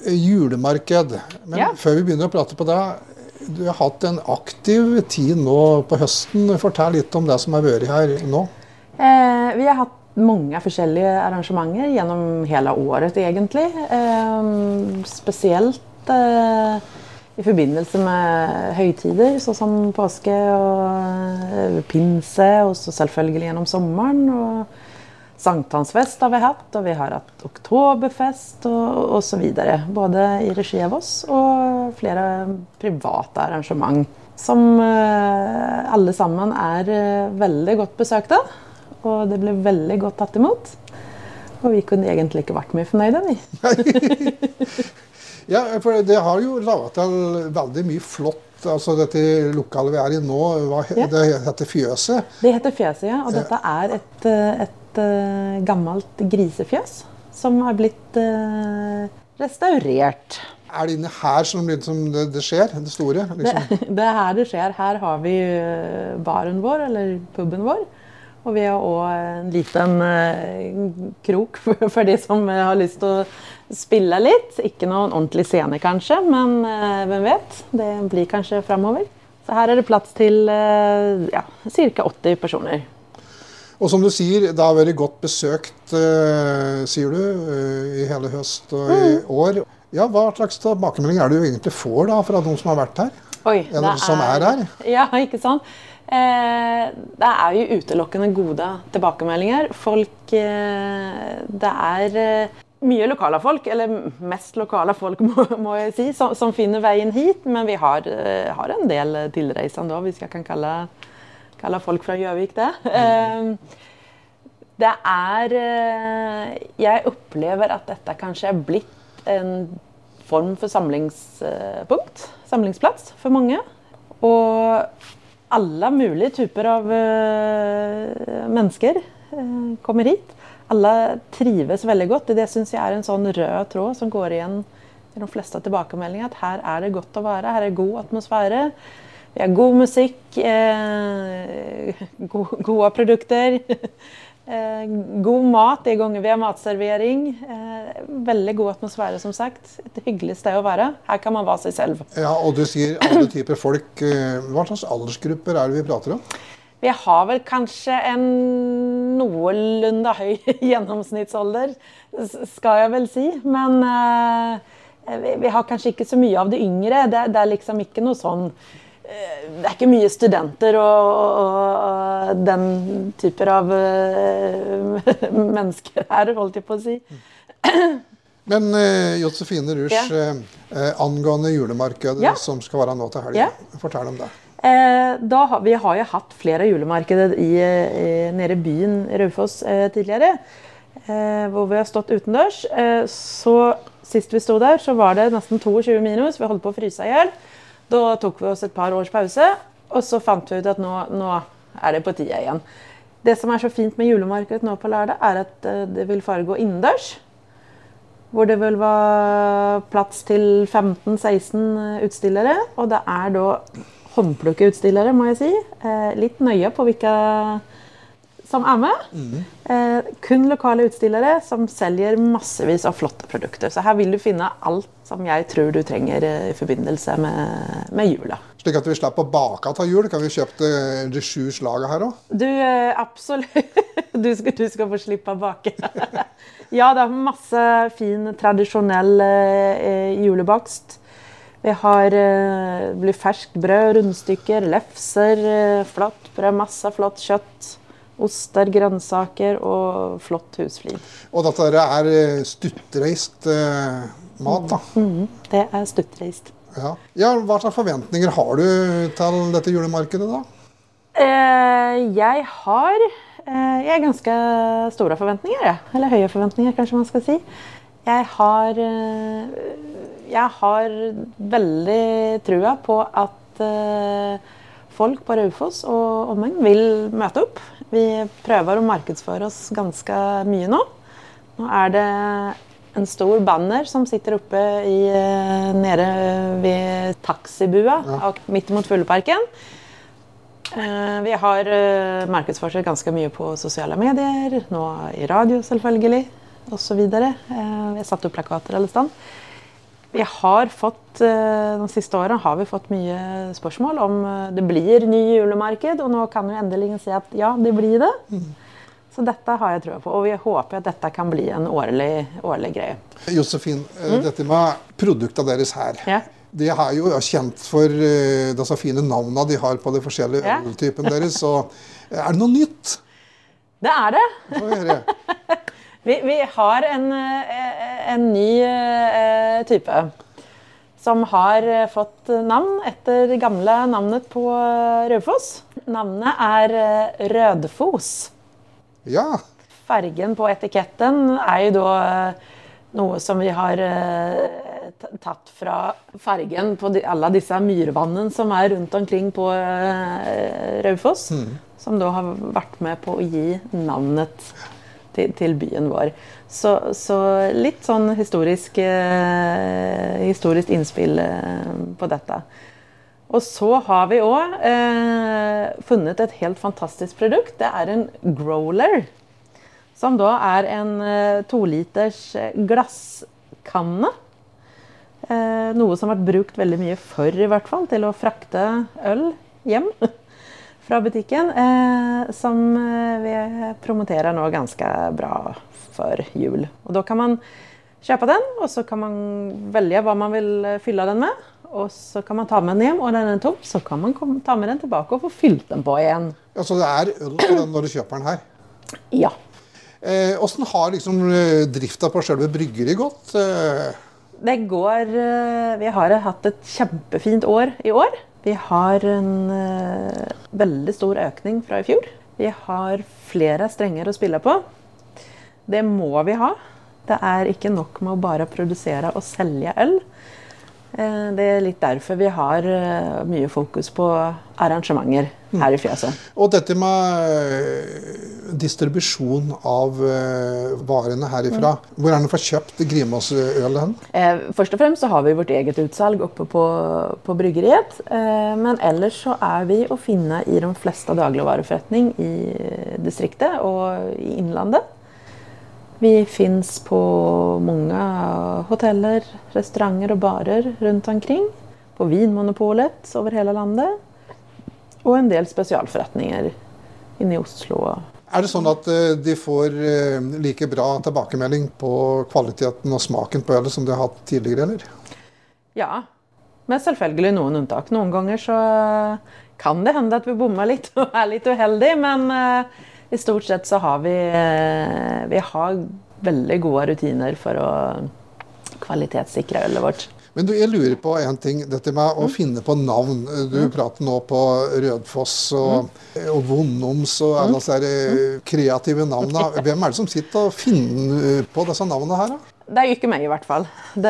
julemarked. Men før vi begynner å prate på det, du har hatt en aktiv tid nå på høsten. Fortell litt om det som har vært her nå. Vi har hatt många forskjellige arrangementer gjennom hele året egentlig. Spesielt i forbindelse med høytider, så som påske og pinse, og så selvfølgelig gjennom sommeren. Og Sankthansfest har vi hatt, og vi har hatt oktoberfest og så videre. Både i regi av oss og flere private arrangement. Som alle sammen veldig godt besøkte. Og det ble veldig godt tatt imot. Og vi kunne egentlig ikke vært mer fornøyde, vi. Ja, for det har jo laget til veldig mye flott. Altså dette lokalet vi i nå, det heter Fjøset. Det heter Fjøset, ja. Og dette et gammelt grisefjøs som har blitt restaurert. Det inne her som det skjer, det store? Liksom? Det her det skjer. Her har vi baren vår, eller puben vår. Og vi har også en liten krok for de som har lyst til å spille litt. Ikke noen ordentlig scene kanskje, men hvem vet, det blir kanskje fremover. Så her det plass til cirka 80 personer. Og som du sier, det har vært godt besøkt, sier du, i hele høst og i år. Ja, hva slags tilbakemelding du egentlig får da fra de som har vært her? Oi, eller som her? Ja, ikke sant? Det jo utelukkende gode tilbakemeldinger. Folk, det mye lokale folk, eller mest lokale folk må jeg si, som finner veien hit, men vi har en del tilreisende også, hvis jeg kan kalle folk fra Gjøvik det. Jeg opplever at dette kanskje blitt en form for samlingsplass for mange, og alle mulige typer av mennesker kommer hit. Alle trives veldig godt. Det synes jeg en sånn rød tråd som går igjen i de fleste tilbakemeldinger. At her det godt å være, her god atmosfære. Vi har god musikk, gode produkter, god mat de ganger vi har matservering. Veldig god atmosfære som sagt. Et hyggelig sted å være. Her kan man være seg selv. Ja, og du sier alle typer folk. Hva slags aldersgrupper det vi prater om? Vi har vel kanskje en noenlunde høy gjennomsnittsalder, skal jeg vel si. Men vi har kanskje ikke så mye av det yngre. Det liksom ikke noe sånn. Det ikke mye studenter og den typer av mennesker her, holdt jeg på å si. Men Josefine Rusch, angående julemarkedet som skal være nå til helgen, fortell om det. Vi har jo hatt flere julemarkeder nede i byen Raufoss tidligere, hvor vi har stått utendørs. Så sist vi stod der, så var det nesten 22 minus, vi holdt på å fryse i hjel. Da tok vi oss et par års pause, og så fant vi ut at nå det på tida igjen. Det som så fint med julemarkedet nå på lørdag, at det vil foregå innendørs, hvor det vil være plass til 15-16 utstillere, og det da håndplukke utstillere, må jeg si. Litt nøye på hvilke som med. Kun lokale utstillere som selger massevis av flotte produkter. Så her vil du finne alt som jeg tror du trenger i forbindelse med jula. Slik at vi slipper å bake til jul, kan vi kjøpe de 7 slagene her også? Du, absolutt. Du skal få slippe å bake. Ja, det masse fin, tradisjonell julebakst. Vi har ferskt brød, rundstykker, lefser, flott brød, masse flott kjøtt, oster, grønnsaker og flott husflid. Og dette stuttreist mat da? Det stuttreist. Ja, hva slags forventninger har du til dette julemarkedet da? Jeg har ganske store forventninger, eller høye forventninger kanskje man skal si. Jeg har veldig trua på at folk på Raufoss og omegn vil møte opp. Vi prøver å markedsføre oss ganske mye nå. Nå det en stor banner som sitter oppe nede ved taxibua, midt mot Fugleparken. Vi har markedsført ganske mye på sosiale medier, nå i radio selvfølgelig, og så videre. Vi har satt opp plakater alle stand. Vi har fått, de siste årene har vi fått mye spørsmål om det blir ny julemarked, og nå kan vi endelig si at ja, det blir det. Så dette har jeg tro på, og vi håper at dette kan bli en årlig greie. Josefin, dette med produktene deres her, de er jo kjent for disse fine navnene de har på de forskjellige øltypene deres, så er det noe nytt? Det er det. Få høre. Vi har en ny type som har fått navn etter det gamle navnet på Raufoss. Navnet er Rødfos. Ja. Fargen på etiketten er jo da noe som vi har tatt fra fargen på alle disse myrvannene som er rundt omkring på Raufoss, som da har vært med på å gi navnet til byen vår. Så litt sånn historisk innspill på dette. Og så har vi også funnet et helt fantastisk produkt. Det er en growler, som da er en 2 liters glasskanne. Noe som har vært brukt veldig mye før i hvert fall, til å frakte øl hjem fra butikken, som vi promoterer nå ganske bra for jul. Og da kan man kjøpe den, og så kan man velge hva man vil fylle den med, og så kan man ta med den hjem, og når den er tom, så kan man ta med den tilbake og få fylt den på igjen. Ja, så det er øl på den når du kjøper den her? Ja. Hvordan har liksom drifta på selve bryggeriet gått? Det går, vi har hatt et kjempefint år i år. Vi har en veldig stor økning fra i fjor. Vi har flere strenger å spille på. Det må vi ha. Det er ikke nok med å bare produsere og selge øl. Det er litt derfor vi har mye fokus på arrangementer her i fjøset. Og dette med distribusjon av varene herifra, hvor er det for kjøpt Grimåsøl hen? Først og fremst så har vi vårt eget utsalg oppe på bryggeriet, men ellers så er vi å finne i de fleste dagligvareforretning i distriktet og i innlandet. Vi finns på många hoteller, restauranter og barer rundt omkring. På Vinmonopolet over hele landet. Og en del spesialforretninger inne i Oslo. Er det sånn at de får like bra tilbakemelding på kvaliteten og smaken på ølet som de har hatt tidligere, eller? Ja, men selvfølgelig noen unntak. Noen ganger så kan det hende at vi bommer litt og er litt uheldige, men i stort sett så har vi har veldig gode rutiner for å kvalitetssikre ølet vårt. Men du, jeg lurer på en ting, dette med å finne på navn. Du prater nå på Rødfoss og Vondoms og alle disse kreative navnene. Hvem er det som sitter og finner på disse navnene her da? Det er jo ikke meg i hvert fall.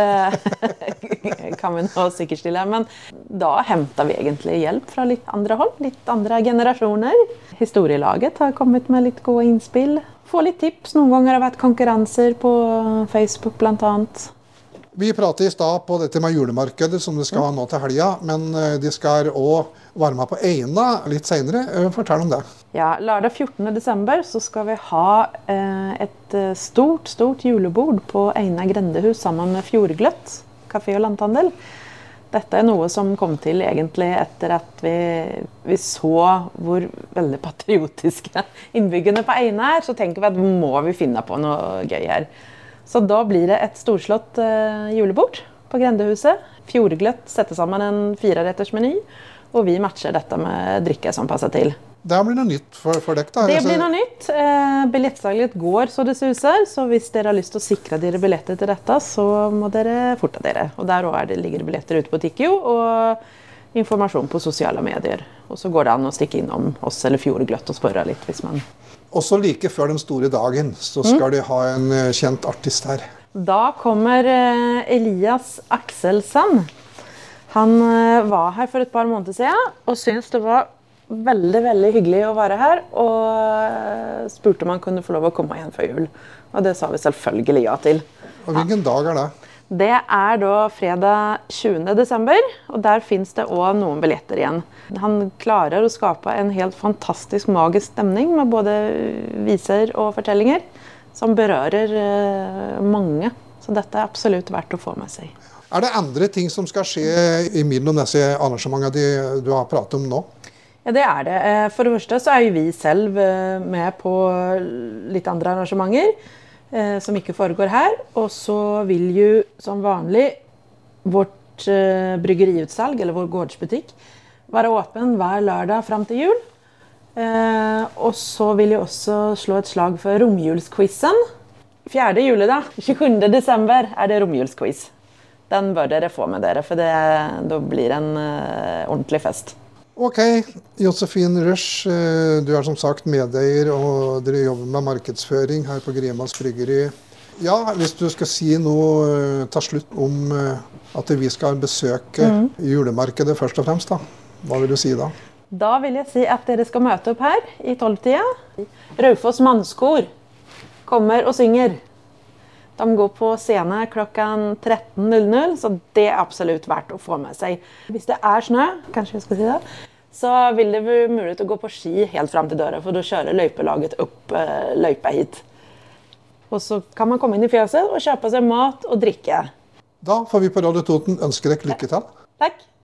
Det kan vi nå sikkert stille. Men da henter vi egentlig hjelp fra litt andre hold, litt andre generasjoner. Historielaget har kommet med litt gode innspill. Få litt tips. Noen ganger har det vært konkurranser på Facebook blant annet. Vi prater i stad på dette med julemarkedet som de skal ha nå til helga, men de skal også være med på Eina litt senere. Fortell om det. Ja, lørdag 14. desember så skal vi ha et stort julebord på Eina grendehus sammen med Fjordgløtt, kafé og landhandel. Dette er noe som kom til egentlig etter at vi så hvor veldig patriotiske innbyggerne på Eina er, så tenker vi at må vi finne på noe gøy her. Så da blir det et storslått julebord på Grendehuset. Fjordgløtt setter sammen en 4-retters-meny, og vi matcher dette med drikke som passer til. Det blir noe nytt for dere da? Det blir noe nytt. Billettsalget går så det suser, så hvis dere har lyst til å sikre dere billetter til dette, så må dere forte dere. Og der ligger det billetter ute på Tikkio, og informasjon på sosiale medier. Og så går det an å stikke innom oss eller Fjordgløtt og spørre litt hvis man... Også like før den store dagen, så skal de ha en kjent artist her. Da kommer Elias Axelsson. Han var her for et par måneder siden, og syntes det var veldig, veldig hyggelig å være her, og spurte om han kunne få lov å komme igjen før jul. Og det sa vi selvfølgelig ja til. Og hvilken dag er det? Det er da fredag 20. desember, og der finnes det også noen billetter igjen. Han klarer å skape en helt fantastisk magisk stemning med både viser og fortellinger som berører mange. Så dette er absolutt verdt å få med seg. det andre ting som skal skje imellom disse arrangementene du har pratet om nå? Ja, det det. For det første så jo vi selv med på litt andre arrangementer som ikke foregår her. Og så vil jo som vanlig vårt bryggeriutsalg, eller vår gårdsbutikk, være åpen hver lørdag frem til jul. Og så vil jeg også slå et slag for romjulsquizen. 4. juledag, 27. desember, det romjulsquiz. Den bør dere få med dere, for da blir det en ordentlig fest. Ok, Josefin Røsch, du som sagt medeier, og dere jobber med markedsføring her på Grimals Bryggeri. Ja, hvis du skal si noe til slutt om at vi skal besøke julemarkedet først og fremst, da. Hva vil du si da? Da vil jeg si at dere skal møte opp her i 12-tida. Raufoss Mannskor kommer og synger. De går på scene klokken 13:00, så det absolutt verdt å få med seg. Hvis det snø, kanskje jeg skal si det, så vil det være mulig å gå på ski helt frem til døra, for da kjører løypelaget opp løypa hit. Og så kan man komme inn i fjøset og kjøpe seg mat og drikke. Da får vi på Radio Toten ønske deg lykke til. Takk.